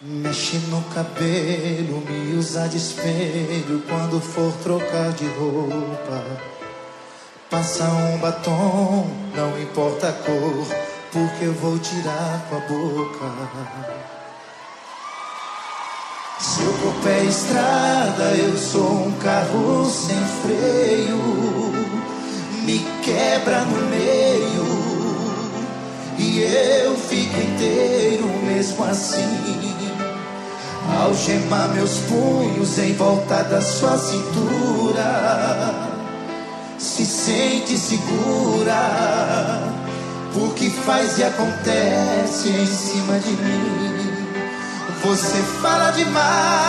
Mexe no cabelo, me usa de espelho quando for trocar de roupa. Passa um batom, não importa a cor, porque eu vou tirar com a boca. Seu corpo é estrada, eu sou um carro sem freio. Me quebra no meio e eu fico inteiro mesmo assim. Algemar meus punhos em volta da sua cintura. Se sente segura, porque faz e acontece em cima de mim. Você fala demais,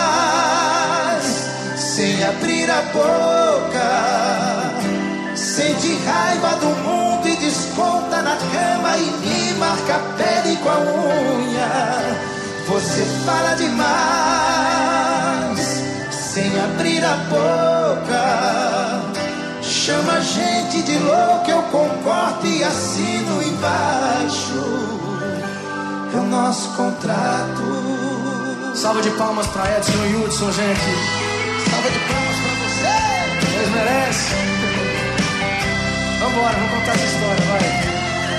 sem abrir a boca. Sente raiva do mundo e desconta na cama e me marca a pele com a unha. Você fala demais, sem abrir a boca. Chama a gente de louco, eu concordo e assino embaixo. É o nosso contrato. Salva de palmas pra Edson e Hudson, gente. Salva de palmas pra você. Vocês merecem. Vambora, vamos contar essa história, vai.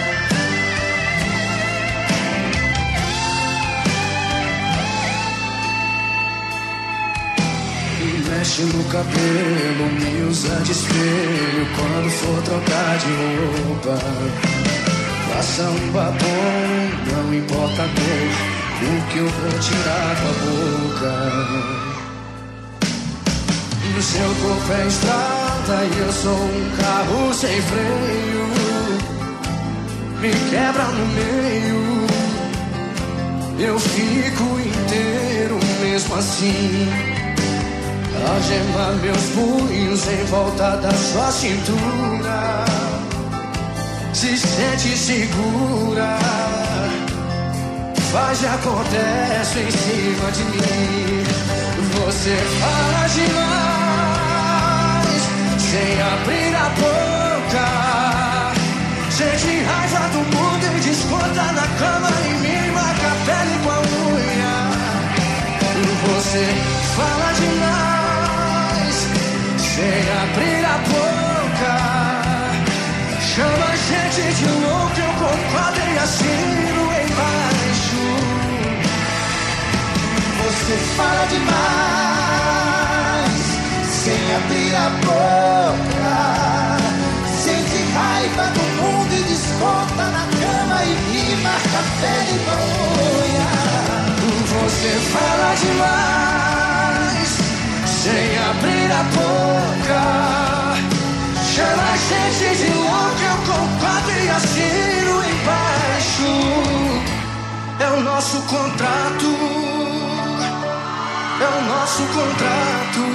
Mexe no cabelo, me usa de espelho quando for trocar de roupa. Passa um batom, não importa a cor, o que eu vou tirar com a boca. No seu corpo é estrada e eu sou um carro sem freio. Me quebra no meio, eu fico inteiro mesmo assim. Algemar meus punhos em volta da sua cintura. Se sente segura, faz e acontece em cima de mim. Você fala demais, sem abrir a boca. Sente raiva do mundo e desconta na cama e me marca a pele com a unha. Você fala demais, sem abrir a boca. Chama a gente de louco, eu concordo e assino embaixo. Você fala demais, sem abrir a boca. Sente raiva do mundo e desconta na cama e me marca a pele com a unha. Você fala demais, sem abrir a boca. Chama a gente de louco, eu concordo e assino embaixo. É o nosso contrato, é o nosso contrato.